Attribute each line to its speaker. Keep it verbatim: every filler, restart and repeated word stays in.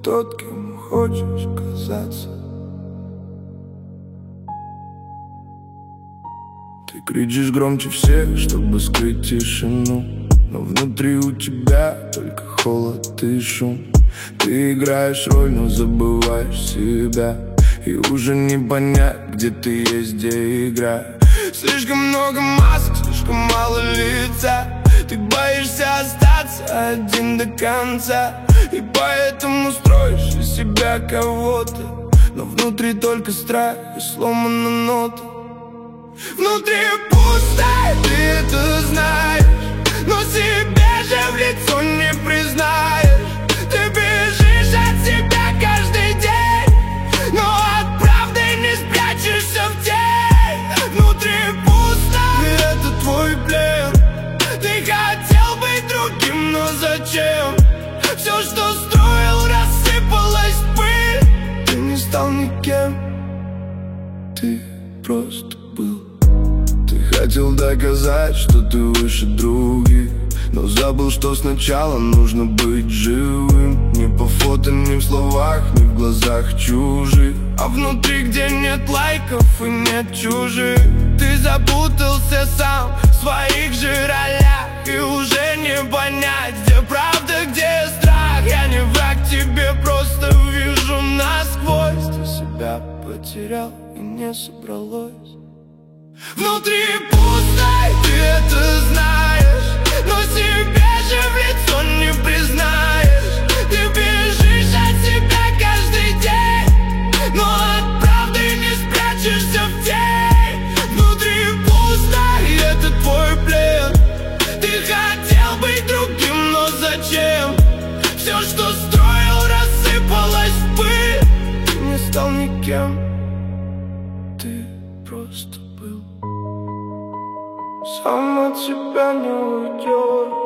Speaker 1: тот, кем хочешь казаться. Ты кричишь громче всех, чтобы скрыть тишину, но внутри у тебя только холод и шум. Ты играешь роль, но забываешь себя, и уже не понять, где ты есть, где игра. Слишком много масок, слишком мало лица. Ты боишься остаться один до конца, и поэтому строишь из себя кого-то, но внутри только страх и сломана нота. Внутри пусто, ты это знаешь, но себе же в лицо не признаешь. Ты бежишь от себя каждый день, но от правды не спрячешься в тень. Внутри пусто, и это твой плен. Ты хотел быть другим, но зачем? Все, что строил, рассыпалось в пыль. Ты не стал никем, ты просто был. Ты хотел доказать, что ты выше других, но забыл, что сначала нужно быть живым. Не по фото, не в словах, не в глазах чужих, а внутри, где нет лайков и нет чужих. Ты запутался сам в своих же ролях, и уже не понять, где правда, где страх. Я не враг тебе, просто вижу насквозь. Ты себя потерял и не собралось. Внутри пусто, ты это знаешь, но себе же в лицо не признаешь. Ты бежишь от себя каждый день, но от правды не спрячешься в тень. Внутри пусто, и это твой плен. Ты хотел быть другим, но зачем? Все, что строил, рассыпалось в пыль. Ты не стал никем, ты просто был. Сам от себя не уйдешь.